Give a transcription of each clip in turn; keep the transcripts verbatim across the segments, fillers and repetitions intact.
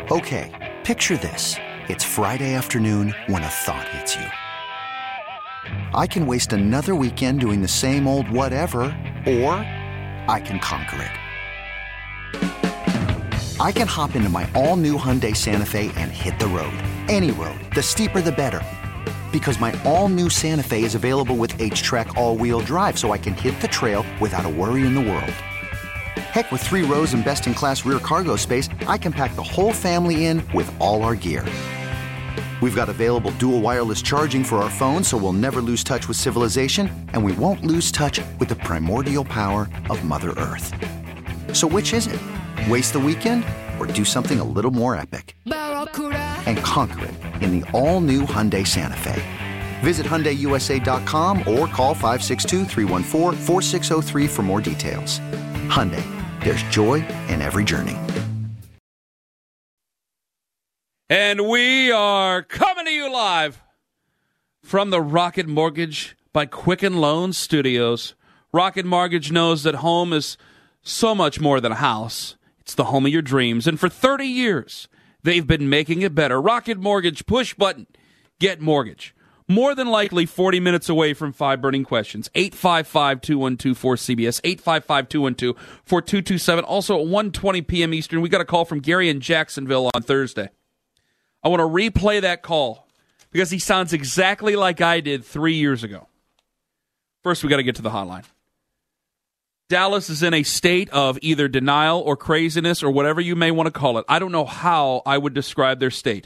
Okay, picture this. It's Friday afternoon when a thought hits you. I can waste another weekend doing the same old whatever, or I can conquer it. I can hop into my all-new Hyundai Santa Fe and hit the road. Any road. The steeper, the better. Because my all-new Santa Fe is available with H-Track all-wheel drive, so I can hit the trail without a worry in the world. Heck, with three rows and best-in-class rear cargo space, I can pack the whole family in with all our gear. We've got available dual wireless charging for our phones, so we'll never lose touch with civilization, and we won't lose touch with the primordial power of Mother Earth. So which is it? Waste the weekend or do something a little more epic? And conquer it in the all-new Hyundai Santa Fe. Visit Hyundai U S A dot com or call five six two, three one four, four six zero three for more details. Hyundai, there's joy in every journey. And we are coming to you live from the Rocket Mortgage by Quicken Loans Studios. Rocket Mortgage knows that home is so much more than a house. It's the home of your dreams. And for thirty years, they've been making it better. Rocket Mortgage, push button, get mortgage. More than likely forty minutes away from five burning questions. eight five five, two one two, four C B S, eight five five, two one two, four two two seven. Also at one twenty p.m. Eastern, we got a call from Gary in Jacksonville on Thursday. I want to replay that call because he sounds exactly like I did three years ago. First, we got to get to the hotline. Dallas is in a state of either denial or craziness or whatever you may want to call it. I don't know how I would describe their state.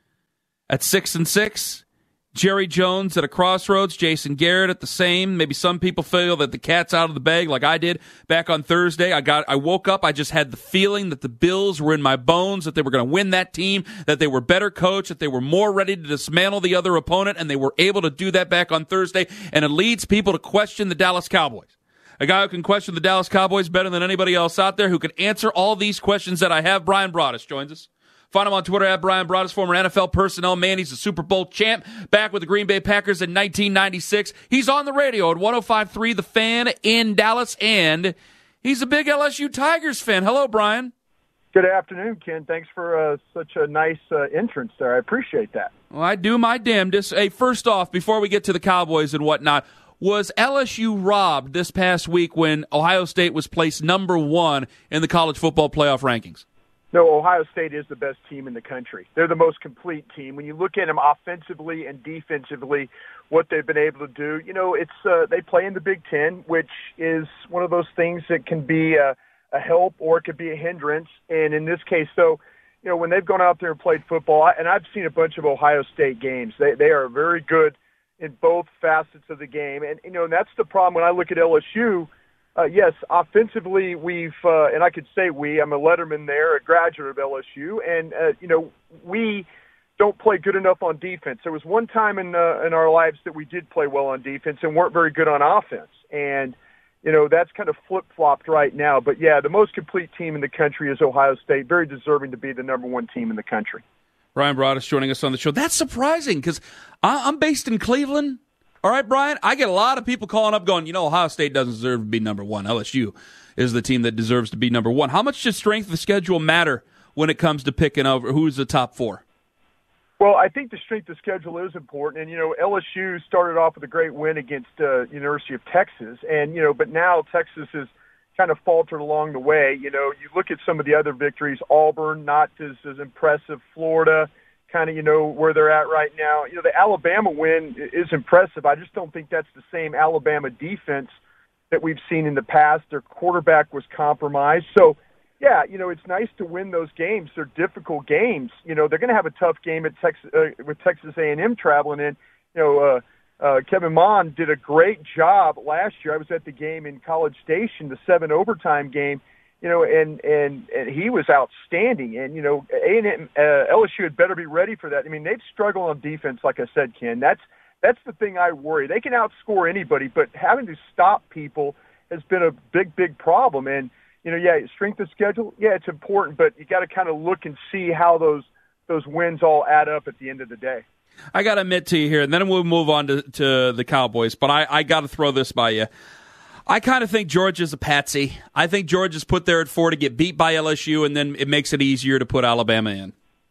At six and six, Jerry Jones at a crossroads, Jason Garrett at the same. Maybe some people feel that the cat's out of the bag like I did back on Thursday. I got, I woke up, I just had the feeling that the Bills were in my bones, that they were going to win that team, that they were better coached, that they were more ready to dismantle the other opponent, and they were able to do that back on Thursday, and it leads people to question the Dallas Cowboys. A guy who can question the Dallas Cowboys better than anybody else out there, who can answer all these questions that I have. Brian Broaddus joins us. Find him on Twitter at Brian Broaddus, former N F L personnel man. He's a Super Bowl champ, back with the Green Bay Packers in nineteen ninety-six. He's on the radio at one oh five point three The Fan in Dallas, and he's a big L S U Tigers fan. Hello, Brian. Good afternoon, Ken. Thanks for uh, such a nice uh, entrance there. I appreciate that. Well, I do my damnedest. Hey, first off, before we get to the Cowboys and whatnot, was L S U robbed this past week when Ohio State was placed number one in the college football playoff rankings? No, Ohio State is the best team in the country. They're the most complete team. When you look at them offensively and defensively, what they've been able to do, you know, it's uh, they play in the Big Ten, which is one of those things that can be a, a help or it could be a hindrance. And in this case, though, you know, when they've gone out there and played football, and I've seen a bunch of Ohio State games, they they are very good in both facets of the game. And, you know, and that's the problem when I look at L S U. Uh, yes, offensively, we've, uh, and I could say we, I'm a letterman there, a graduate of L S U, and, uh, you know, we don't play good enough on defense. There was one time in uh, in our lives that we did play well on defense and weren't very good on offense. And, you know, that's kind of flip-flopped right now. But, yeah, the most complete team in the country is Ohio State, very deserving to be the number one team in the country. Brian Broaddus joining us on the show. That's surprising because I'm based in Cleveland. All right, Brian, I get a lot of people calling up going, you know, Ohio State doesn't deserve to be number one. L S U is the team that deserves to be number one. How much does strength of the schedule matter when it comes to picking over who's the top four? Well, I think the strength of schedule is important. And, you know, L S U started off with a great win against uh, University of Texas. And, you know, but now Texas has kind of faltered along the way. You know, you look at some of the other victories, Auburn, not as, as impressive, Florida, kind of, you know, where they're at right now. You know, the Alabama win is impressive. I just don't think that's the same Alabama defense that we've seen in the past. Their quarterback was compromised. So, yeah, you know, it's nice to win those games. They're difficult games. You know, they're going to have a tough game at Texas, uh, with Texas A and M traveling in. You know, uh, uh, Kevin Mon did a great job last year. I was at the game in College Station, the seven overtime game. You know, and, and, and he was outstanding. And, you know, A and M, uh, L S U had better be ready for that. I mean, they've struggled on defense, like I said, Ken. That's that's the thing I worry. They can outscore anybody, but having to stop people has been a big, big problem. And, you know, yeah, strength of schedule, yeah, it's important, but you got to kind of look and see how those those wins all add up at the end of the day. I got to admit to you here, and then we'll move on to, to the Cowboys, but I, I got to throw this by you. I kind of think Georgia's a patsy. I think Georgia's put there at four to get beat by L S U, and then it makes it easier to put Alabama in.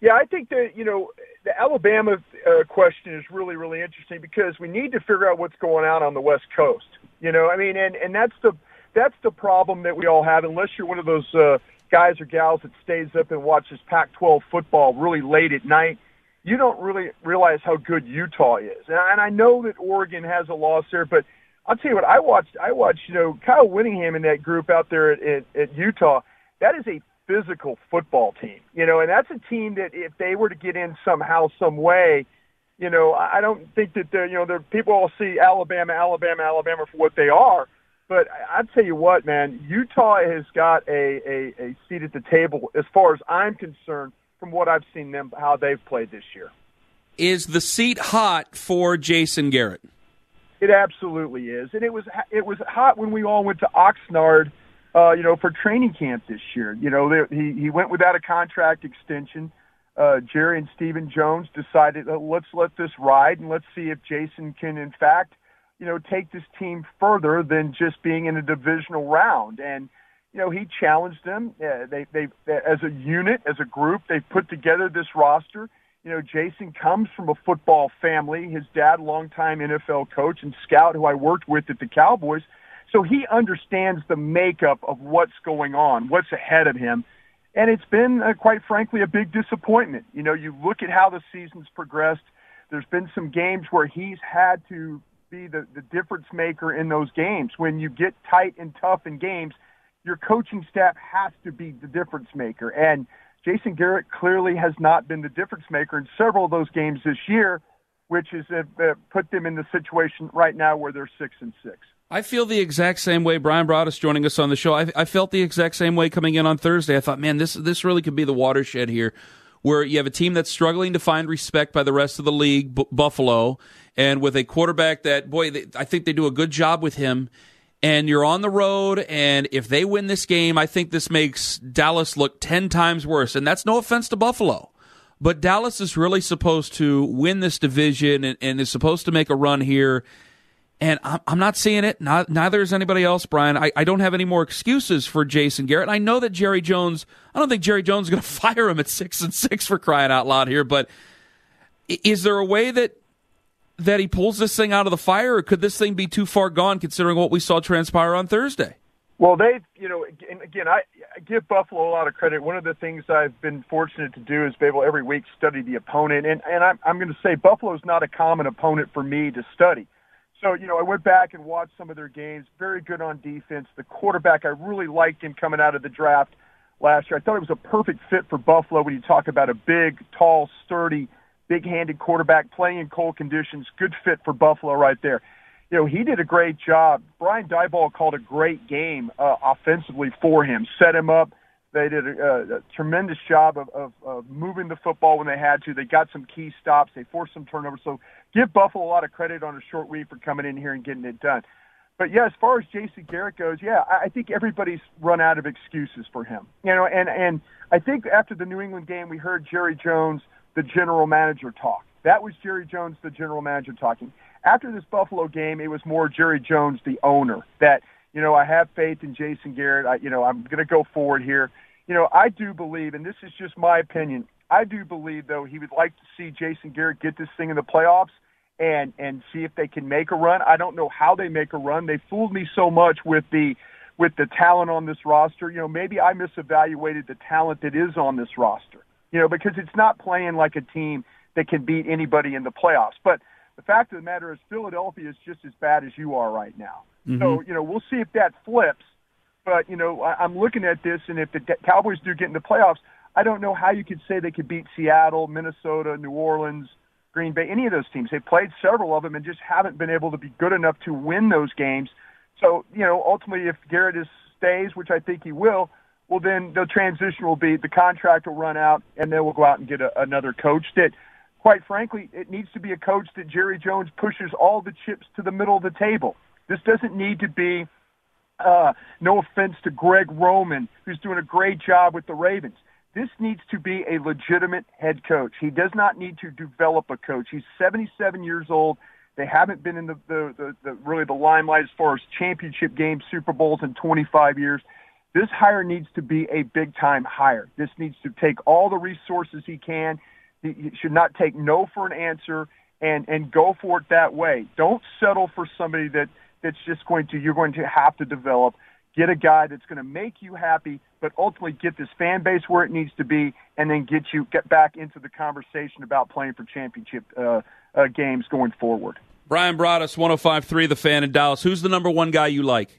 Yeah, I think that, you know, the Alabama uh, question is really, really interesting because we need to figure out what's going on on the West Coast. You know, I mean, and, and that's the that's the problem that we all have, unless you're one of those uh, guys or gals that stays up and watches Pac twelve football really late at night. You don't really realize how good Utah is. And I, and I know that Oregon has a loss there, but I'll tell you what, I watched, I watched, you know, Kyle Whittingham and that group out there at, at, at Utah. That is a physical football team, you know, and that's a team that if they were to get in somehow, some way, you know, I don't think that they're, you know, they're, people all see Alabama, Alabama, Alabama for what they are. But I'll tell you what, man, Utah has got a, a, a seat at the table as far as I'm concerned from what I've seen them, how they've played this year. Is the seat hot for Jason Garrett? It absolutely is. And it was, it was hot when we all went to Oxnard, uh, you know, for training camp this year. You know, they, he, he went without a contract extension. Uh, Jerry and Stephen Jones decided, uh, let's let this ride and let's see if Jason can, in fact, you know, take this team further than just being in a divisional round. And, you know, he challenged them. Uh, they, they, as a unit, as a group, they put together this roster. You know, Jason comes from a football family. His dad, longtime N F L coach and scout who I worked with at the Cowboys. So he understands the makeup of what's going on, what's ahead of him. And it's been, uh, quite frankly, a big disappointment. You know, you look at how the season's progressed. There's been some games where he's had to be the, the difference maker in those games. When you get tight and tough in games, your coaching staff has to be the difference maker. And Jason Garrett clearly has not been the difference maker in several of those games this year, which has uh, put them in the situation right now where they're six and six. I feel the exact same way. Brian Broaddus joining us on the show. I, I felt the exact same way coming in on Thursday. I thought, man, this this really could be the watershed here, where you have a team that's struggling to find respect by the rest of the league, B- Buffalo, and with a quarterback that, boy, they, I think they do a good job with him. And you're on the road, and if they win this game, I think this makes Dallas look ten times worse. And that's no offense to Buffalo. But Dallas is really supposed to win this division and, and is supposed to make a run here. And I'm, I'm not seeing it. Not, neither is anybody else, Brian. I, I don't have any more excuses for Jason Garrett. I know that Jerry Jones, I don't think Jerry Jones is going to fire him at six and six for crying out loud here. But is there a way that that he pulls this thing out of the fire, or could this thing be too far gone considering what we saw transpire on Thursday? Well, they, you know, and again, I, I give Buffalo a lot of credit. One of the things I've been fortunate to do is be able every week study the opponent. And, and I'm, I'm going to say Buffalo's not a common opponent for me to study. So, you know, I went back and watched some of their games. Very good on defense. The quarterback, I really liked him coming out of the draft last year. I thought it was a perfect fit for Buffalo when you talk about a big, tall, sturdy, big-handed quarterback playing in cold conditions. Good fit for Buffalo right there. You know, he did a great job. Brian Daboll called a great game uh, offensively for him, set him up. They did a, a tremendous job of, of, of moving the football when they had to. They got some key stops. They forced some turnovers. So give Buffalo a lot of credit on a short week for coming in here and getting it done. But, yeah, as far as Jason Garrett goes, yeah, I think everybody's run out of excuses for him. You know, and, and I think after the New England game, we heard Jerry Jones, the general manager, talk. That was Jerry Jones, the general manager, talking. After this Buffalo game, it was more Jerry Jones, the owner, that, you know, I have faith in Jason Garrett. I, you know, I'm going to go forward here. You know, I do believe, and this is just my opinion, I do believe, though, he would like to see Jason Garrett get this thing in the playoffs and, and see if they can make a run. I don't know how they make a run. They fooled me so much with the with the talent on this roster. You know, maybe I misevaluated the talent that is on this roster, you know, because it's not playing like a team that can beat anybody in the playoffs. But the fact of the matter is Philadelphia is just as bad as you are right now. Mm-hmm. So, you know, we'll see if that flips. But, you know, I'm looking at this, and if the Cowboys do get in the playoffs, I don't know how you could say they could beat Seattle, Minnesota, New Orleans, Green Bay, any of those teams. They've played several of them and just haven't been able to be good enough to win those games. So, you know, ultimately if Garrett is, stays, which I think he will, well, then the transition will be the contract will run out, and then we'll go out and get a, another coach that, quite frankly, it needs to be a coach that Jerry Jones pushes all the chips to the middle of the table. This doesn't need to be, uh, no offense to Greg Roman, who's doing a great job with the Ravens. This needs to be a legitimate head coach. He does not need to develop a coach. He's seventy-seven years old. They haven't been in the, the, the, the really the limelight as far as championship games, Super Bowls in twenty-five years. This hire needs to be a big-time hire. This needs to take all the resources he can. He should not take no for an answer and, and go for it that way. Don't settle for somebody that, that's just going to, you're going to have to develop. Get a guy that's going to make you happy, but ultimately get this fan base where it needs to be, and then get you get back into the conversation about playing for championship uh, uh, games going forward. Bryan Broaddus, one oh five point three The Fan in Dallas. Who's the number one guy you like?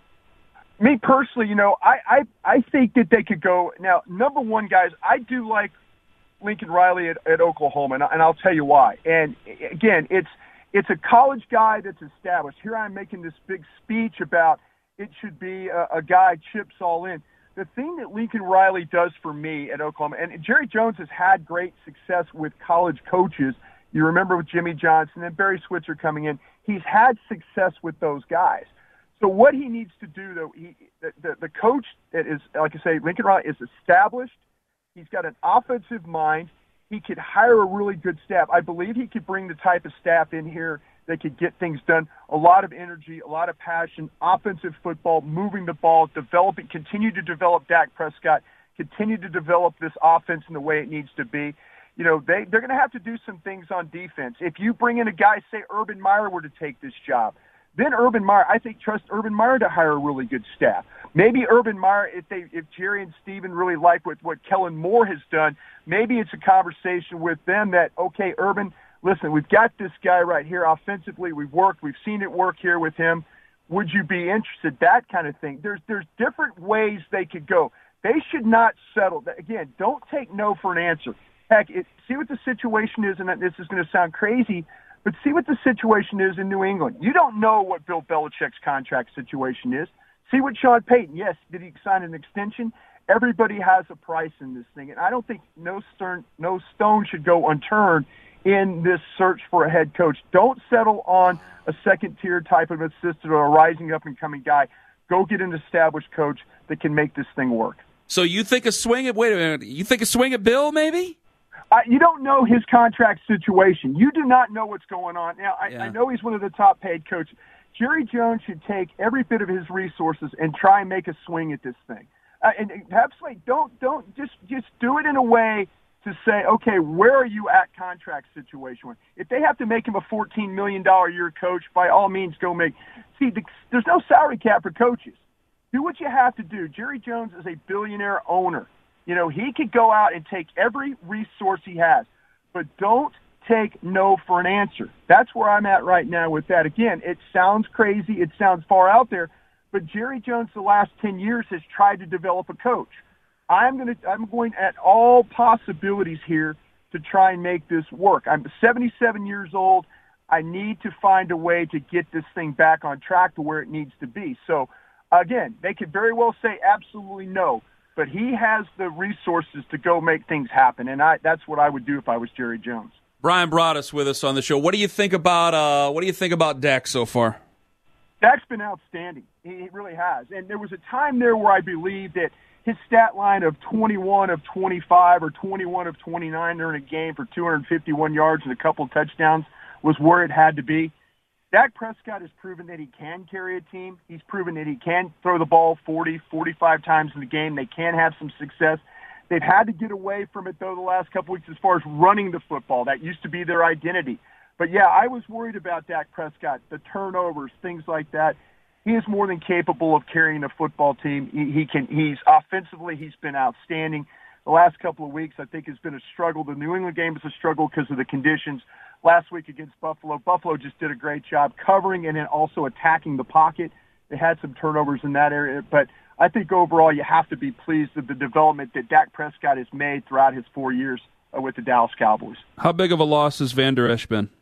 Me personally, you know, I, I, I think that they could go – now, number one, guys, I do like Lincoln Riley at, at Oklahoma, and, and I'll tell you why. And, again, it's it's a college guy that's established. Here I'm making this big speech about it should be a, a guy chips all in. The thing that Lincoln Riley does for me at Oklahoma – and Jerry Jones has had great success with college coaches. You remember with Jimmy Johnson and Barry Switzer coming in. He's had success with those guys. So what he needs to do, though, he, the, the, the coach that is, like I say, Lincoln Riley is established. He's got an offensive mind. He could hire a really good staff. I believe he could bring the type of staff in here that could get things done. A lot of energy, a lot of passion, offensive football, moving the ball, developing, continue to develop Dak Prescott, continue to develop this offense in the way it needs to be. You know, they, they're going to have to do some things on defense. If you bring in a guy, say Urban Meyer were to take this job, then Urban Meyer, I think, trust Urban Meyer to hire a really good staff. Maybe Urban Meyer, if they, if Jerry and Steven really like what, what Kellen Moore has done, maybe it's a conversation with them that, okay, Urban, listen, we've got this guy right here offensively. We've worked. We've seen it work here with him. Would you be interested? That kind of thing. There's, there's different ways they could go. They should not settle. Again, don't take no for an answer. Heck, it, see what the situation is, and this is going to sound crazy, but see what the situation is in New England. You don't know what Bill Belichick's contract situation is. See what Sean Payton, yes, did he sign an extension? Everybody has a price in this thing, and I don't think no stone, no stone should go unturned in this search for a head coach. Don't settle on a second-tier type of assistant or a rising up-and-coming guy. Go get an established coach that can make this thing work. So you think a swing at, wait a minute, you think a swing at Bill maybe? Uh, you don't know his contract situation. You do not know what's going on. Now, I, yeah. I know he's one of the top-paid coaches. Jerry Jones should take every bit of his resources and try and make a swing at this thing. Uh, and, and perhaps, like, don't don't just just do it in a way to say, okay, where are you at contract situation? If they have to make him a fourteen million dollars a year coach, by all means, go make. See, the, there's no salary cap for coaches. Do what you have to do. Jerry Jones is a billionaire owner. You know, he could go out and take every resource he has, but don't take no for an answer. That's where I'm at right now with that. Again, it sounds crazy. It sounds far out there, but Jerry Jones the last ten years has tried to develop a coach. I'm going to, I'm going at all possibilities here to try and make this work. I'm seventy-seven years old. I need to find a way to get this thing back on track to where it needs to be. So, again, they could very well say absolutely no, but he has the resources to go make things happen, and I, that's what I would do if I was Jerry Jones. Bryan Broaddus with us on the show. What do you think about uh, what do you think about Dak so far? Dak's been outstanding. He really has. And there was a time there where I believed that his stat line of twenty-one of twenty-five or twenty-one of twenty-nine during a game for two hundred fifty-one yards and a couple touchdowns was where it had to be. Dak Prescott has proven that he can carry a team. He's proven that he can throw the ball forty, forty-five times in the game. They can have some success. They've had to get away from it, though, the last couple weeks as far as running the football. That used to be their identity. But, yeah, I was worried about Dak Prescott, the turnovers, things like that. He is more than capable of carrying a football team. He, he can. He's offensively, he's been outstanding. The last couple of weeks, I think, has been a struggle. The New England game is a struggle because of the conditions. Last week against Buffalo, Buffalo just did a great job covering and then also attacking the pocket. They had some turnovers in that area, but I think overall you have to be pleased with the development that Dak Prescott has made throughout his four years uh, with the Dallas Cowboys. How big of a loss has Van Der Esch been?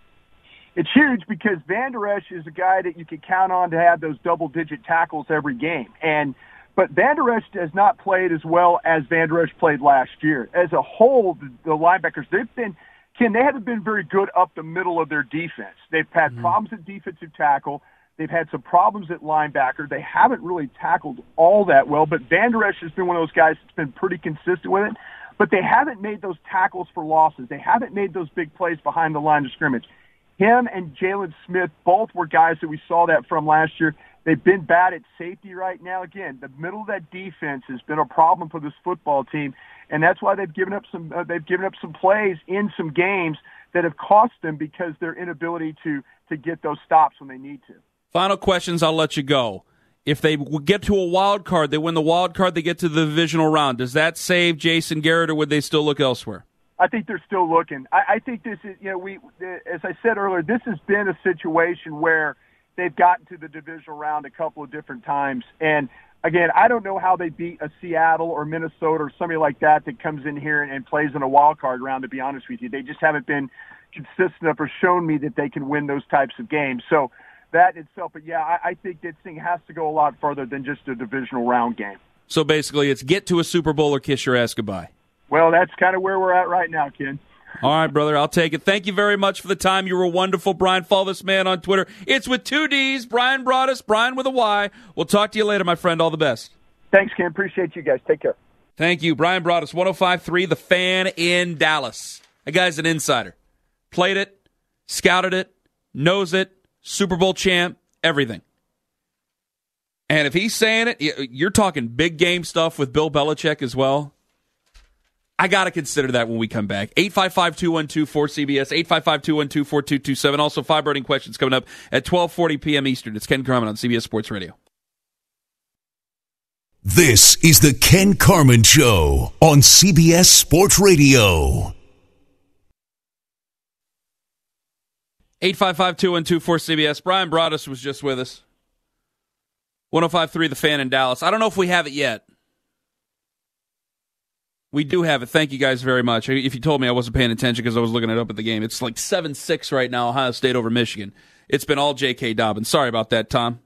It's huge because Van Der Esch is a guy that you can count on to have those double-digit tackles every game. And but Van Der Esch has not played as well as Van Der Esch played last year. As a whole, the, the linebackers, they've been – Ken, they haven't been very good up the middle of their defense. They've had mm-hmm. problems at defensive tackle. They've had some problems at linebacker. They haven't really tackled all that well, but Van Der Esch has been one of those guys that's been pretty consistent with it. But they haven't made those tackles for losses. They haven't made those big plays behind the line of scrimmage. Him and Jalen Smith both were guys that we saw that from last year. They've been bad at safety right now. Again, the middle of that defense has been a problem for this football team, and that's why they've given up some. Uh, they've given up some plays in some games that have cost them because their inability to to get those stops when they need to. Final questions. I'll let you go. If they get to a wild card, they win the wild card, they get to the divisional round. Does that save Jason Garrett, or would they still look elsewhere? I think they're still looking. I, I think this is, you know, we, as I said earlier, this has been a situation where they've gotten to the divisional round a couple of different times. And, again, I don't know how they beat a Seattle or Minnesota or somebody like that that comes in here and, and plays in a wild card round, to be honest with you. They just haven't been consistent enough or shown me that they can win those types of games. So that itself, but, yeah, I, I think this thing has to go a lot further than just a divisional round game. So, basically, it's get to a Super Bowl or kiss your ass goodbye. Well, that's kind of where we're at right now, Ken. All right, brother, I'll take it. Thank you very much for the time. You were wonderful, Brian. Follow this man on Twitter. It's with two D's, Brian Broaddus, Brian with a Y. We'll talk to you later, my friend. All the best. Thanks, Ken. Appreciate you guys. Take care. Thank you. Brian Broaddus, one oh five point three, The Fan in Dallas. That guy's an insider. Played it, scouted it, knows it, Super Bowl champ, everything. And if he's saying it, you're talking big game stuff with Bill Belichick as well. I got to consider that when we come back. eight five five, two one two, four C B S, eight five five, two one two, four two two seven. Also, five burning questions coming up at twelve forty p.m. Eastern. It's Ken Carman on C B S Sports Radio. This is the Ken Carman Show on C B S Sports Radio. eight five five, two one two, four C B S. Brian Broaddus was just with us. one oh five point three The Fan in Dallas. I don't know if we have it yet. We do have it. Thank you guys very much. If you told me I wasn't paying attention because I was looking it up at the game, it's like seven six right now, Ohio State over Michigan. It's been all J K. Dobbins. Sorry about that, Tom.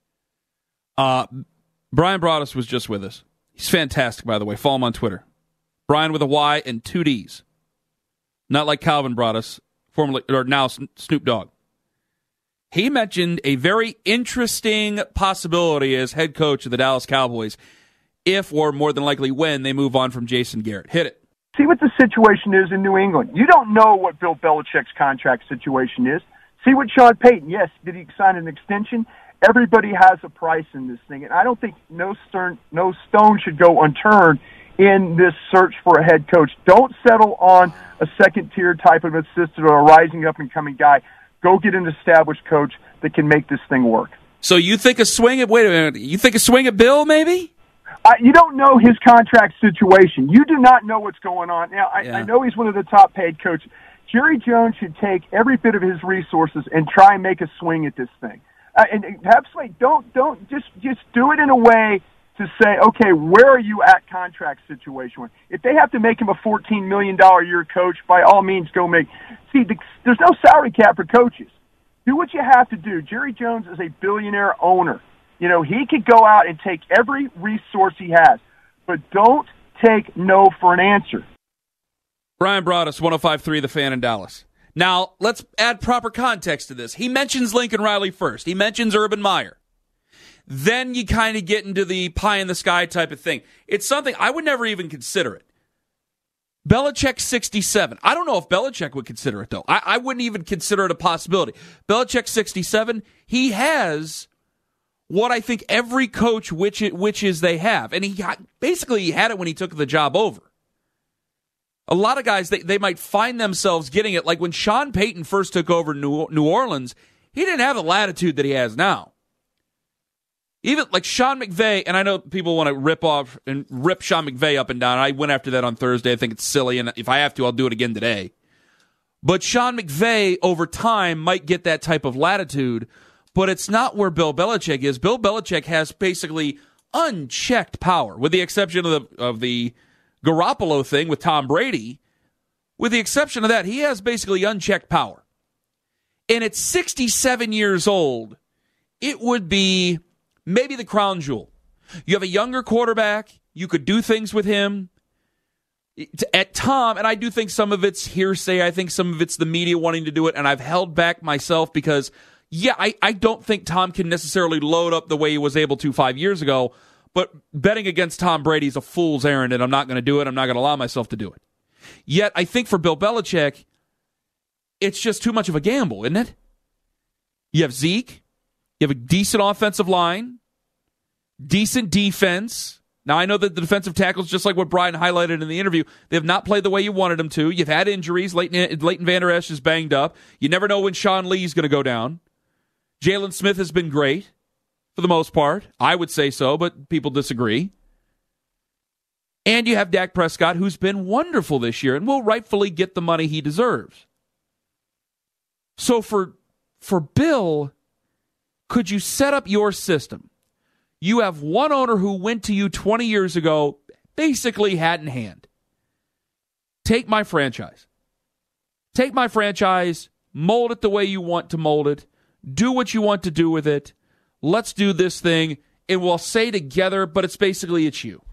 Uh, Brian Broaddus was just with us. He's fantastic, by the way. Follow him on Twitter. Brian with a Y and two D's. Not like Calvin Broaddus, formerly or now Snoop Dogg. He mentioned a very interesting possibility as head coach of the Dallas Cowboys, if, or more than likely when, they move on from Jason Garrett. Hit it. See what the situation is in New England. You don't know what Bill Belichick's contract situation is. See what Sean Payton, yes, did he sign an extension? Everybody has a price in this thing, and I don't think no stern, no stone should go unturned in this search for a head coach. Don't settle on a second-tier type of assistant or a rising up-and-coming guy. Go get an established coach that can make this thing work. So you think a swing at, wait a minute, you think a swing at Bill, maybe? Uh, you don't know his contract situation. You do not know what's going on. Now, I, yeah. I know he's one of the top-paid coaches. Jerry Jones should take every bit of his resources and try and make a swing at this thing. Uh, and have swing. Don't don't just just do it in a way to say, okay, where are you at contract situation? If they have to make him a fourteen million dollars a year coach, by all means, go make. See, the, there's no salary cap for coaches. Do what you have to do. Jerry Jones is a billionaire owner. You know, he could go out and take every resource he has, but don't take no for an answer. Brian Broaddus, one oh five point three The Fan in Dallas. Now, let's add proper context to this. He mentions Lincoln Riley first. He mentions Urban Meyer. Then you kind of get into the pie-in-the-sky type of thing. It's something I would never even consider it. Belichick sixty-seven. I don't know if Belichick would consider it, though. I, I wouldn't even consider it a possibility. Belichick sixty-seven, he has what I think every coach which wishes they have. And he got, basically he had it when he took the job over. A lot of guys, they, they might find themselves getting it. Like when Sean Payton first took over New, New Orleans, he didn't have the latitude that he has now. Even like Sean McVay, and I know people want to rip off and rip Sean McVay up and down. I went after that on Thursday. I think it's silly, and if I have to, I'll do it again today. But Sean McVay, over time, might get that type of latitude, but it's not where Bill Belichick is. Bill Belichick has basically unchecked power, with the exception of the of the Garoppolo thing with Tom Brady. With the exception of that, he has basically unchecked power. And at sixty-seven years old, it would be maybe the crown jewel. You have a younger quarterback. You could do things with him. At Tom, and I do think some of it's hearsay. I think some of it's the media wanting to do it, and I've held back myself because, yeah, I, I don't think Tom can necessarily load up the way he was able to five years ago, but betting against Tom Brady is a fool's errand, and I'm not going to do it. I'm not going to allow myself to do it. Yet, I think for Bill Belichick, it's just too much of a gamble, isn't it? You have Zeke. You You have a decent offensive line, decent defense. Now, I know that the defensive tackles, just like what Brian highlighted in the interview, they have not played the way you wanted them to. You've had injuries. Leighton, Leighton Vander Esch is banged up. You never know when Sean Lee is going to go down. Jalen Smith has been great for the most part. I would say so, but people disagree. And you have Dak Prescott, who's been wonderful this year and will rightfully get the money he deserves. So for for Bill, could you set up your system? You have one owner who went to you twenty years ago, basically hat in hand. Take my franchise. Take my franchise, mold it the way you want to mold it, do what you want to do with it. Let's do this thing, and we'll say together, but it's basically it's you.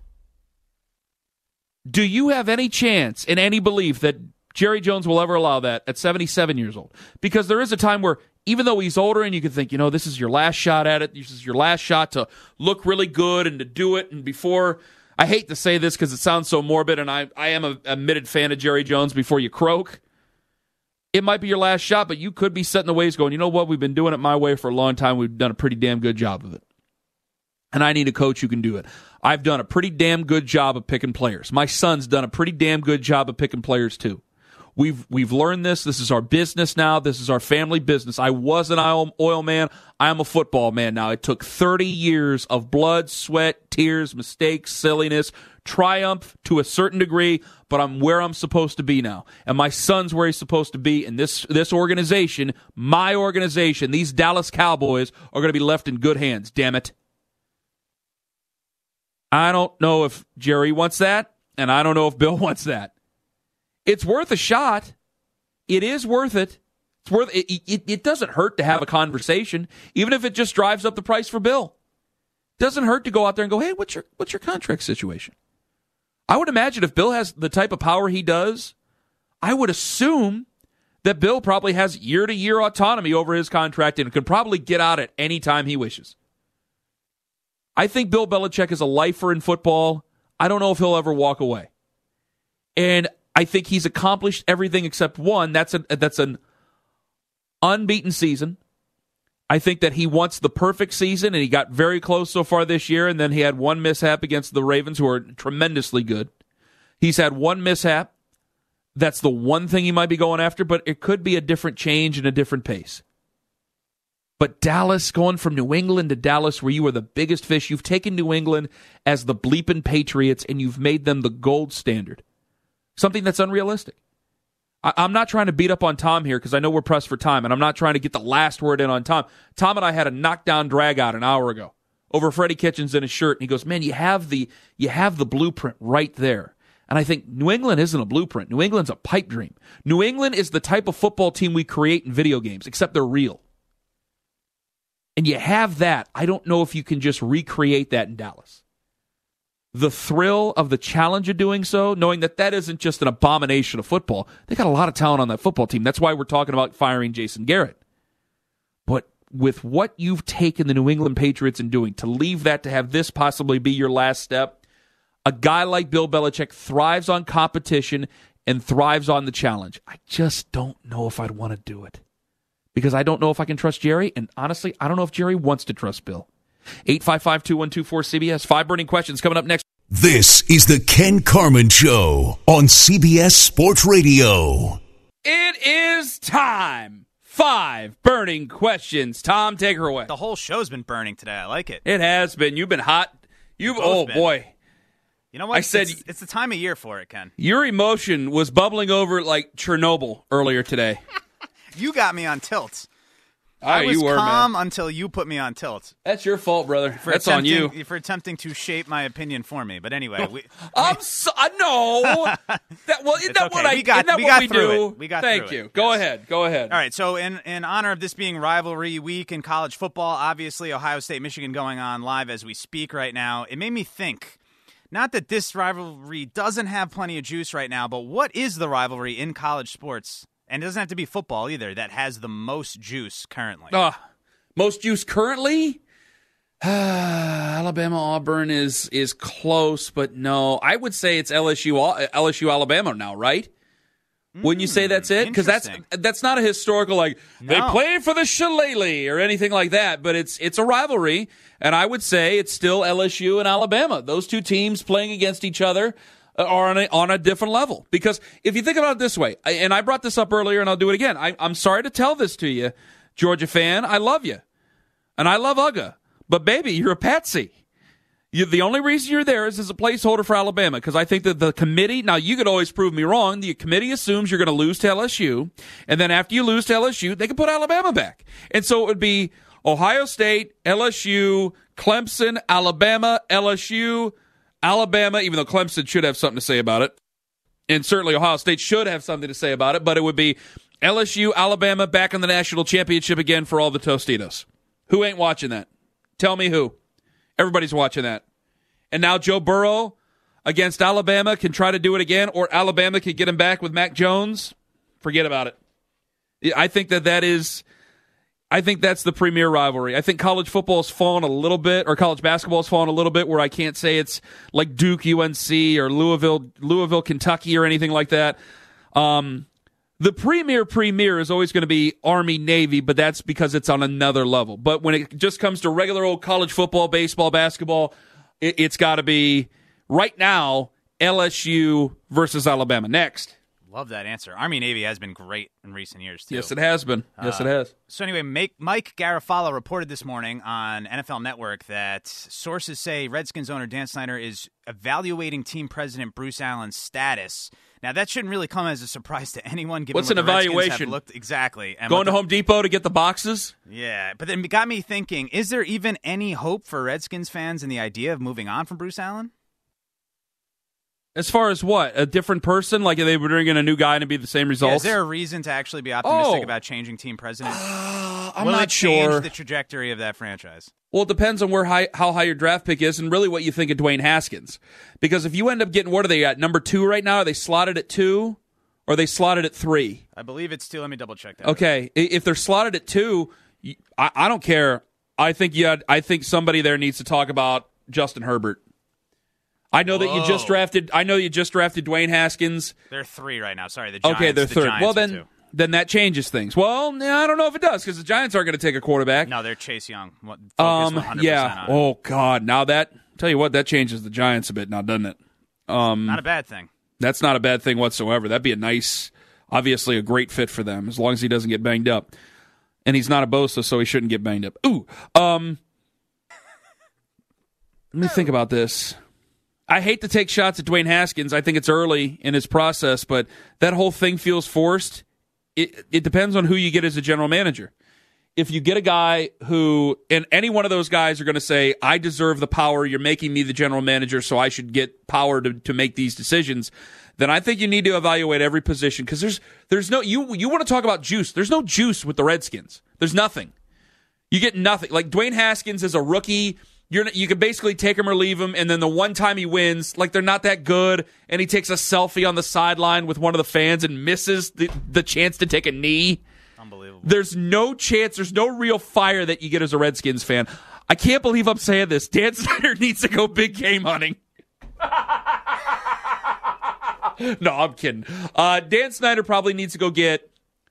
Do you have any chance and any belief that Jerry Jones will ever allow that at seventy-seven years old? Because there is a time where, even though he's older and you can think, you know, this is your last shot at it, this is your last shot to look really good and to do it, and before, I hate to say this because it sounds so morbid, and I, I am a admitted fan of Jerry Jones, before you croak, it might be your last shot, but you could be set in the ways going, you know what, we've been doing it my way for a long time, we've done a pretty damn good job of it. And I need a coach who can do it. I've done a pretty damn good job of picking players. My son's done a pretty damn good job of picking players too. We've we've learned this. This is our business now. This is our family business. I was an oil man. I am a football man now. It took thirty years of blood, sweat, tears, mistakes, silliness, triumph to a certain degree, but I'm where I'm supposed to be now. And my son's where he's supposed to be. And this, this organization, my organization, these Dallas Cowboys are going to be left in good hands, damn it. I don't know if Jerry wants that, and I don't know if Bill wants that. It's worth a shot. It is worth it. It's worth it. It, it doesn't hurt to have a conversation, even if it just drives up the price for Bill. It doesn't hurt to go out there and go, hey, what's your what's your contract situation? I would imagine if Bill has the type of power he does, I would assume that Bill probably has year-to-year autonomy over his contract and can probably get out at any time he wishes. I think Bill Belichick is a lifer in football. I don't know if he'll ever walk away. And I think he's accomplished everything except one. That's, a, that's an unbeaten season. I think that he wants the perfect season, and he got very close so far this year, and then he had one mishap against the Ravens, who are tremendously good. He's had one mishap. That's the one thing he might be going after, but it could be a different change and a different pace. But Dallas, going from New England to Dallas, where you are the biggest fish, you've taken New England as the bleeping Patriots, and you've made them the gold standard. Something that's unrealistic. I- I'm not trying to beat up on Tom here because I know we're pressed for time, and I'm not trying to get the last word in on Tom. Tom and I had a knockdown drag out an hour ago over Freddie Kitchens in his shirt, and he goes, man, you have the you have the blueprint right there. And I think New England isn't a blueprint. New England's a pipe dream. New England is the type of football team we create in video games, except they're real. And you have that. I don't know if you can just recreate that in Dallas. The thrill of the challenge of doing so, knowing that that isn't just an abomination of football. They got a lot of talent on that football team. That's why we're talking about firing Jason Garrett. But with what you've taken the New England Patriots in doing, to leave that to have this possibly be your last step, a guy like Bill Belichick thrives on competition and thrives on the challenge. I just don't know if I'd want to do it. Because I don't know if I can trust Jerry, and honestly, I don't know if Jerry wants to trust Bill. eight five five, two one two four, C B S. Five burning questions coming up next. This is the Ken Carman Show on C B S Sports Radio. It is time. Five burning questions. Tom, take her away. The whole show's been burning today. I like it. It has been. You've been hot. You've, oh, been. boy. You know what? I said it's, it's the time of year for it, Ken. Your emotion was bubbling over like Chernobyl earlier today. You got me on tilt. Oh, I was you were, calm man. until you put me on tilt. That's your fault, brother. For That's on you. For attempting to shape my opinion for me. But anyway, we, I'm so, uh, no. That well, isn't that okay. what I? We got- isn't that we what got we through do? it. We got Thank through you. it. Go Yes. ahead. Go ahead. All right, so in, in honor of this being rivalry week in college football, obviously Ohio State, Michigan going on live as we speak right now, it made me think, not that this rivalry doesn't have plenty of juice right now, but what is the rivalry in college sports? And it doesn't have to be football either, that has the most juice currently. Uh, most juice currently? Alabama Auburn is is close, but no. I would say it's L S U L S U Alabama now, right? Wouldn't you say that's it? Because that's that's not a historical, like, no. they play for the Shillelagh or anything like that, but it's it's a rivalry, and I would say it's still L S U and Alabama. Those two teams playing against each other are on a, on a different level. Because if you think about it this way, and I brought this up earlier, and I'll do it again, I, I'm sorry to tell this to you, Georgia fan, I love you, and I love U G A, but baby, you're a patsy. You, the only reason you're there is as a placeholder for Alabama, because I think that the committee, now you could always prove me wrong, the committee assumes you're going to lose to L S U, and then after you lose to L S U, they can put Alabama back. And so it would be Ohio State, L S U, Clemson, Alabama, L S U, Alabama, even though Clemson should have something to say about it, and certainly Ohio State should have something to say about it, but it would be L S U, Alabama back in the national championship again for all the Tostitos. Who ain't watching that? Tell me who. Everybody's watching that. And now Joe Burrow against Alabama can try to do it again, or Alabama can get him back with Mac Jones. Forget about it. I think that that is, I think that's the premier rivalry. I think college football has fallen a little bit, or college basketball has fallen a little bit, where I can't say it's like Duke, U N C, or Louisville, Louisville, Kentucky, or anything like that. Um, The premier premier is always going to be Army-Navy, but that's because it's on another level. But when it just comes to regular old college football, baseball, basketball, it, it's got to be, right now, L S U versus Alabama. Next. Love that answer. Army-Navy has been great in recent years, too. Yes, it has been. Yes, uh, it has. So anyway, Mike, Mike Garafolo reported this morning on N F L Network that sources say Redskins owner Dan Snyder is evaluating team president Bruce Allen's status. Now, that shouldn't really come as a surprise to anyone, given What's what an the Redskins evaluation? have looked exactly. And Going the, to Home Depot to get the boxes? Yeah, but then it got me thinking, is there even any hope for Redskins fans in the idea of moving on from Bruce Allen? As far as what? A different person? Like, they were bringing a new guy and it'd be the same results? Yeah, is there a reason to actually be optimistic oh. about changing team president? Uh, I'm Will not it change sure. the trajectory of that franchise? Well, it depends on where high, how high your draft pick is and really what you think of Dwayne Haskins. Because if you end up getting, what are they at, number two right now? Are they slotted at two? Or are they slotted at three? I believe it's two. Let me double check that. Okay, if they're slotted at two, I, I don't care. I think you had, I think somebody there needs to talk about Justin Herbert. I know Whoa. that you just drafted. I know you just drafted Dwayne Haskins. They're three right now. Sorry, the Giants. Okay, they're the third. Giants well, then, two. then that changes things. Well, yeah, I don't know if it does because the Giants aren't going to take a quarterback. No, they're Chase Young. Focus um, one hundred percent yeah. on it. Oh God. Now that tell you what, that changes the Giants a bit. Now, doesn't it? Um, not a bad thing. That's not a bad thing whatsoever. That'd be a nice, obviously a great fit for them as long as he doesn't get banged up. And he's not a Bosa, so he shouldn't get banged up. Ooh. Um. Let me think about this. I hate to take shots at Dwayne Haskins. I think it's early in his process, but that whole thing feels forced. It, it depends on who you get as a general manager. If you get a guy who, and any one of those guys are going to say, I deserve the power, you're making me the general manager, so I should get power to, to make these decisions, then I think you need to evaluate every position because there's there's no, you you want to talk about juice. There's no juice with the Redskins. There's nothing. You get nothing. Like Dwayne Haskins is a rookie. You're, you can basically take him or leave him, and then the one time he wins, like they're not that good, and he takes a selfie on the sideline with one of the fans and misses the, the chance to take a knee. Unbelievable. There's no chance, there's no real fire that you get as a Redskins fan. I can't believe I'm saying this. Dan Snyder needs to go big game hunting. No, I'm kidding. Uh, Dan Snyder probably needs to go get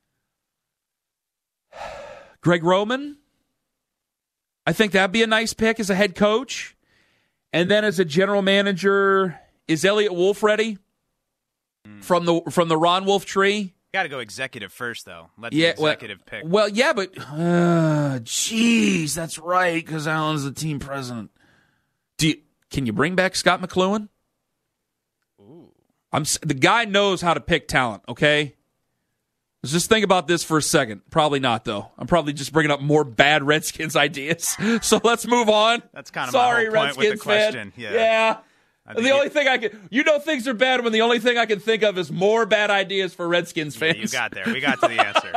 Greg Roman. I think that'd be a nice pick as a head coach. And then as a general manager, is Elliott Wolf ready? Mm. From the from the Ron Wolf tree? Got to go executive first, though. Let the yeah, executive well, pick. Well, yeah, but uh, geez, that's right, because Allen's the team president. Do you, can you bring back Scott McCloughan? Ooh. I'm the guy knows how to pick talent. Okay. Let's just think about this for a second. Probably not, though. I'm probably just bringing up more bad Redskins ideas. So let's move on. That's kind of Sorry, my whole point Redskins with the question. Fan. Yeah. yeah. The it, only thing I can, you know, things are bad when the only thing I can think of is more bad ideas for Redskins fans. Yeah, you got there. We got to the answer.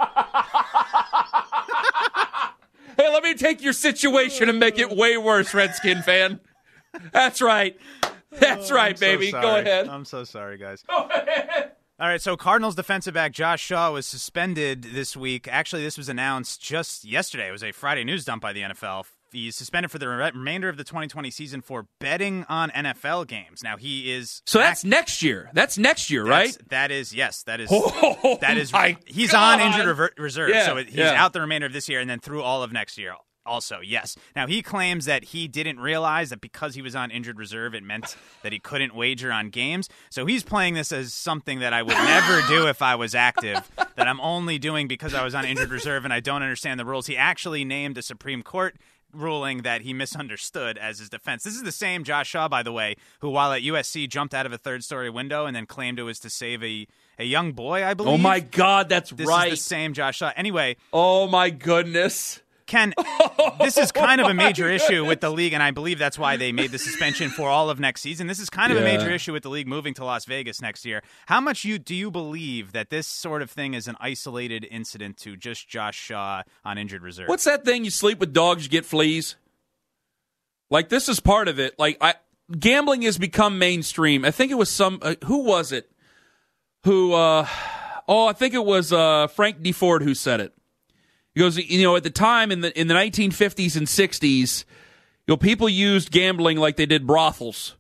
Hey, let me take your situation and make it way worse, Redskin fan. That's right. That's oh, right, so baby. sorry. Go ahead. I'm so sorry, guys. Go ahead. All right, so Cardinals defensive back Josh Shaw was suspended this week. Actually, this was announced just yesterday. It was a Friday news dump by the N F L. he's suspended for the re- remainder of the twenty twenty season for betting on N F L games. Now he is so that's act- next year. That's next year, that's, right? That is yes. That is oh, that is. My he's God. on injured rever- reserve, yeah, so he's yeah. out the remainder of this year and then through all of next year. Also, yes. Now, he claims that he didn't realize that because he was on injured reserve, it meant that he couldn't wager on games. So he's playing this as something that I would never do if I was active, that I'm only doing because I was on injured reserve and I don't understand the rules. He actually named a Supreme Court ruling that he misunderstood as his defense. This is the same Josh Shaw, by the way, who while at U S C jumped out of a third-story window and then claimed it was to save a, a young boy, I believe. Oh, my God, that's this right. This is the same Josh Shaw. Anyway. Oh, my goodness. Ken, this is kind of a major issue with the league, and I believe that's why they made the suspension for all of next season. This is kind of yeah. a major issue with the league moving to Las Vegas next year. How much you do you believe that this sort of thing is an isolated incident to just Josh Shaw on injured reserve? What's that thing? You sleep with dogs, you get fleas? Like, this is part of it. Like, I, gambling has become mainstream. I think it was some, uh, who was it? Who, uh, oh, I think it was uh, Frank D. Ford who said it. He goes, you know, at the time in the in the nineteen fifties and sixties, you know, people used gambling like they did brothels.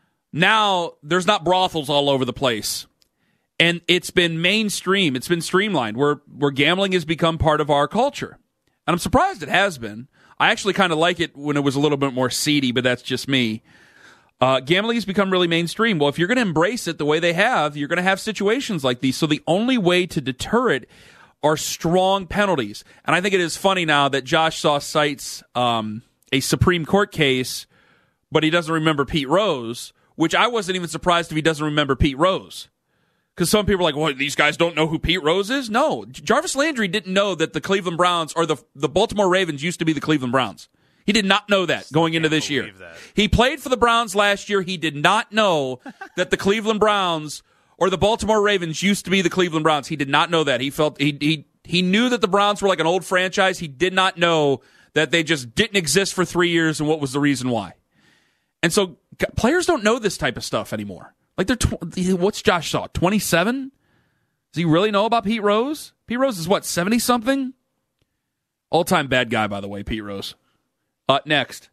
Now, there's not brothels all over the place. And it's been mainstream. It's been streamlined where, where gambling has become part of our culture. And I'm surprised it has been. I actually kind of like it when it was a little bit more seedy, but that's just me. Uh, gambling has become really mainstream. Well, if you're going to embrace it the way they have, you're going to have situations like these. So the only way to deter it are strong penalties. And I think it is funny now that Josh Shaw cites um, a Supreme Court case, but he doesn't remember Pete Rose, which I wasn't even surprised if he doesn't remember Pete Rose. Because some people are like, well, these guys don't know who Pete Rose is? No. Jarvis Landry didn't know that the Cleveland Browns or the, the Baltimore Ravens used to be the Cleveland Browns. He did not know that going into this year. That. He played for the Browns last year. He did not know that the Cleveland Browns or the Baltimore Ravens used to be the Cleveland Browns. He did not know that. He felt he he he knew that the Browns were like an old franchise. He did not know that they just didn't exist for three years and what was the reason why. And so players don't know this type of stuff anymore. Like they're tw- what's Josh Shaw, twenty-seven? Does he really know about Pete Rose? Pete Rose is what, seventy something? All-time bad guy, by the way, Pete Rose. Uh, next.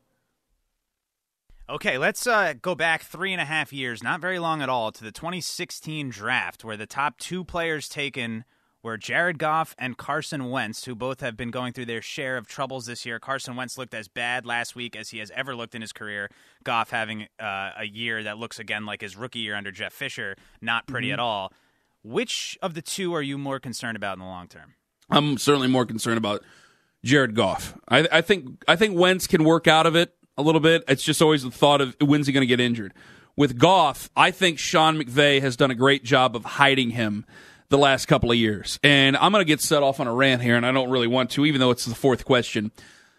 Okay, let's uh, go back three and a half years, not very long at all, to the twenty sixteen draft, where the top two players taken were Jared Goff and Carson Wentz, who both have been going through their share of troubles this year. Carson Wentz looked as bad last week as he has ever looked in his career. Goff having uh, a year that looks, again, like his rookie year under Jeff Fisher, not pretty mm-hmm. at all. Which of the two are you more concerned about in the long term? I'm certainly more concerned about Jared Goff. I, I think I think Wentz can work out of it a little bit. It's just always the thought of when's he going to get injured. With Goff, I think Sean McVay has done a great job of hiding him the last couple of years. And I'm going to get set off on a rant here, and I don't really want to, even though it's the fourth question.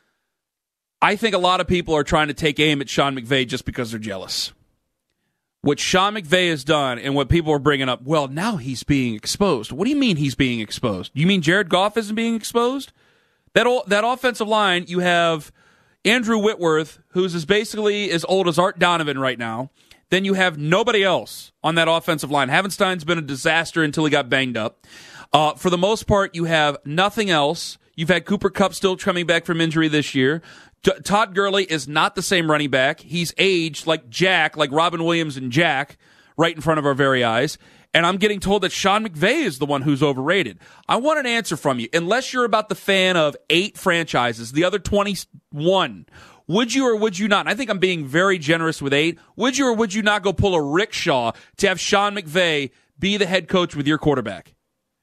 I think a lot of people are trying to take aim at Sean McVay just because they're jealous. What Sean McVay has done and what people are bringing up, well, now he's being exposed. What do you mean he's being exposed? You mean Jared Goff isn't being exposed? That that offensive line, you have Andrew Whitworth, who's as basically as old as Art Donovan right now. Then you have nobody else on that offensive line. Havenstein's been a disaster until he got banged up. Uh, for the most part, you have nothing else. You've had Cooper Kupp still coming back from injury this year. T- Todd Gurley is not the same running back. He's aged like Jack, like Robin Williams and Jack, right in front of our very eyes. And I'm getting told that Sean McVay is the one who's overrated. I want an answer from you. Unless you're about the fan of eight franchises, the other twenty-one, would you or would you not? And I think I'm being very generous with eight. Would you or would you not go pull a rickshaw to have Sean McVay be the head coach with your quarterback?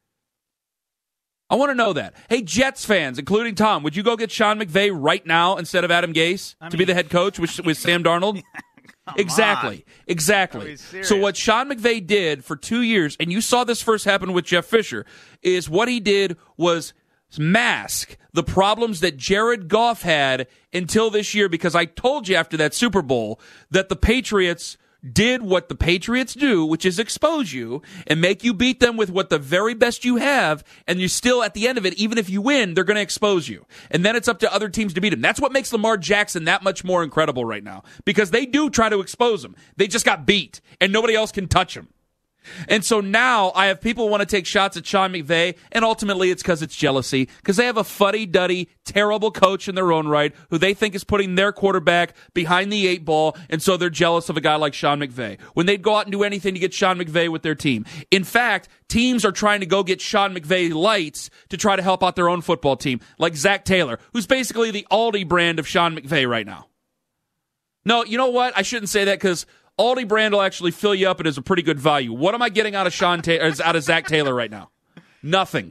I want to know that. Hey, Jets fans, including Tom, would you go get Sean McVay right now instead of Adam Gase I to mean, be the head coach with, with Sam Darnold? Exactly. On. Exactly. So what Sean McVay did for two years, and you saw this first happen with Jeff Fisher, is what he did was mask the problems that Jared Goff had until this year, because I told you after that Super Bowl that the Patriots did what the Patriots do, which is expose you and make you beat them with what the very best you have, and you still, at the end of it, even if you win, they're going to expose you. And then it's up to other teams to beat them. That's what makes Lamar Jackson that much more incredible right now, because they do try to expose him. They just got beat, and nobody else can touch him. And so now I have people who want to take shots at Sean McVay, and ultimately it's because it's jealousy, because they have a fuddy-duddy, terrible coach in their own right who they think is putting their quarterback behind the eight ball, and so they're jealous of a guy like Sean McVay when they'd go out and do anything to get Sean McVay with their team. In fact, teams are trying to go get Sean McVay lights to try to help out their own football team, like Zach Taylor, who's basically the Aldi brand of Sean McVay right now. No, you know what? I shouldn't say that because Aldi brand will actually fill you up and is a pretty good value. What am I getting out of Sean Ta- or out of Zach Taylor right now? Nothing.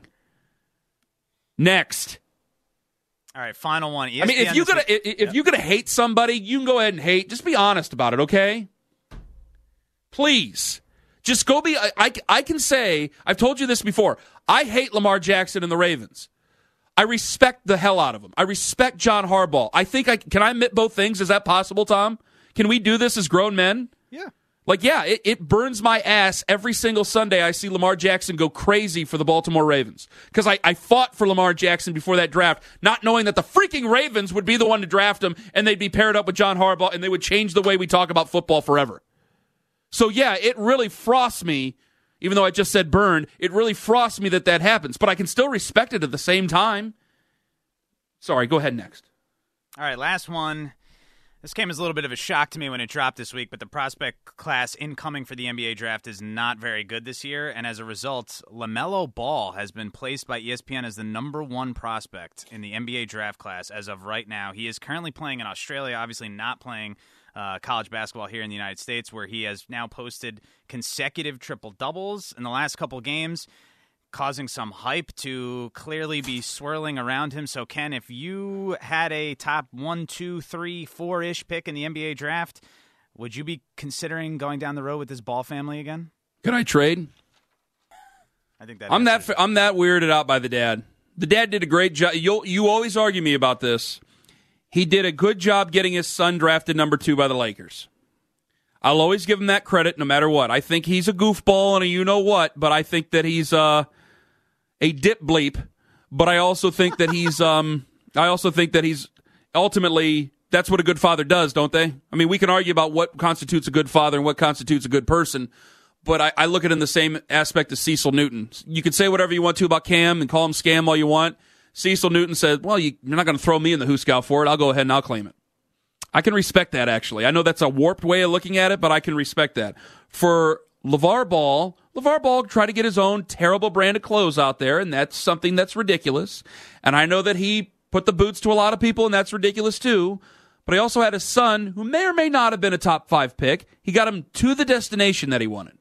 Next. All right, final one. E S P N I mean, if you're gonna week- if yep. you're gonna hate somebody, you can go ahead and hate. Just be honest about it, okay? Please, just go be. I, I I can say I've told you this before. I hate Lamar Jackson and the Ravens. I respect the hell out of him. I respect John Harbaugh. I think I can I admit both things. Is that possible, Tom? Can we do this as grown men? Yeah. Like, yeah, it, it burns my ass every single Sunday I see Lamar Jackson go crazy for the Baltimore Ravens. Because I, I fought for Lamar Jackson before that draft, not knowing that the freaking Ravens would be the one to draft him, and they'd be paired up with John Harbaugh, and they would change the way we talk about football forever. So, yeah, it really frosts me, even though I just said burn, it really frosts me that that happens. But I can still respect it at the same time. Sorry, go ahead next. All right, last one. This came as a little bit of a shock to me when it dropped this week, but the prospect class incoming for the N B A draft is not very good this year, and as a result, LaMelo Ball has been placed by E S P N as the number one prospect in the N B A draft class as of right now. He is currently playing in Australia, obviously not playing uh, college basketball here in the United States, where he has now posted consecutive triple-doubles in the last couple games, causing some hype to clearly be swirling around him. So, Ken, if you had a top one, two, three, four-ish pick in the N B A draft, would you be considering going down the road with this Ball family again? Can I trade? I think that I'm that answers- I'm that weirded out by the dad. The dad did a great job. You you always argue me about this. He did a good job getting his son drafted number two by the Lakers. I'll always give him that credit no matter what. I think he's a goofball and a you-know-what, but I think that he's uh, a dip bleep. But I also think that he's um, I also think that he's ultimately, that's what a good father does, don't they? I mean, we can argue about what constitutes a good father and what constitutes a good person, but I, I look at it in the same aspect as Cecil Newton. You can say whatever you want to about Cam and call him Scam all you want. Cecil Newton said, well, you, you're not going to throw me in the Hooskow for it. I'll go ahead and I'll claim it. I can respect that, actually. I know that's a warped way of looking at it, but I can respect that. For LeVar Ball, LeVar Ball tried to get his own terrible brand of clothes out there, and that's something that's ridiculous. And I know that he put the boots to a lot of people, and that's ridiculous too. But he also had a son who may or may not have been a top five pick. He got him to the destination that he wanted.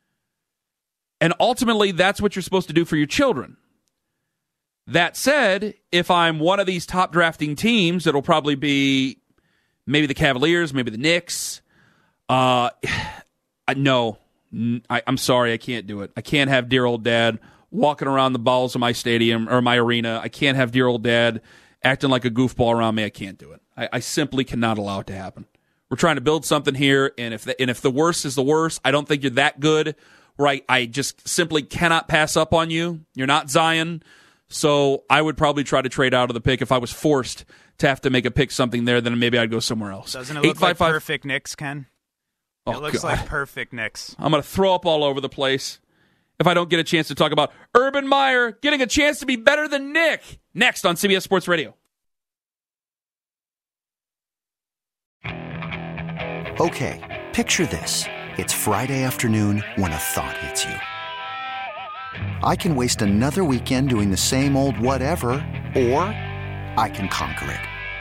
And ultimately, that's what you're supposed to do for your children. That said, if I'm one of these top drafting teams, it'll probably be maybe the Cavaliers, maybe the Knicks. Uh, no, I, I'm sorry, I can't do it. I can't have dear old dad walking around the balls of my stadium or my arena. I can't have dear old dad acting like a goofball around me. I can't do it. I, I simply cannot allow it to happen. We're trying to build something here, and if the, and if the worst is the worst, I don't think you're that good. Right? I just simply cannot pass up on you. You're not Zion. So I would probably try to trade out of the pick if I was forced to have to make a pick something there. Then maybe I'd go somewhere else. Doesn't it look like perfect Knicks, Ken? Oh, it looks God. like perfect Knicks. I'm going to throw up all over the place if I don't get a chance to talk about Urban Meyer getting a chance to be better than Nick. Next on C B S Sports Radio. Okay, picture this. It's Friday afternoon when a thought hits you. I can waste another weekend doing the same old whatever, or I can conquer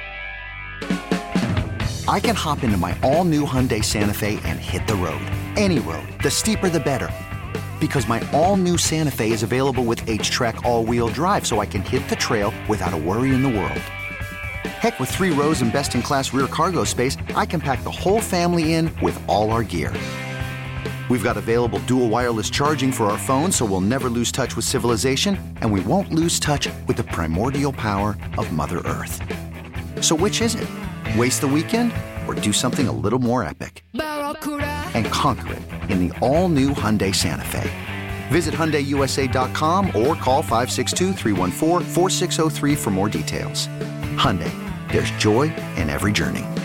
it. I can hop into my all-new Hyundai Santa Fe and hit the road. Any road. The steeper, the better. Because my all-new Santa Fe is available with H-Track all-wheel drive, so I can hit the trail without a worry in the world. Heck, with three rows and best-in-class rear cargo space, I can pack the whole family in with all our gear. We've got available dual wireless charging for our phones, so we'll never lose touch with civilization, and we won't lose touch with the primordial power of Mother Earth. So which is it? Waste the weekend or do something a little more epic? And conquer it in the all-new Hyundai Santa Fe. Visit Hyundai U S A dot com or call five six two, three one four, four six zero three for more details. Hyundai, there's joy in every journey.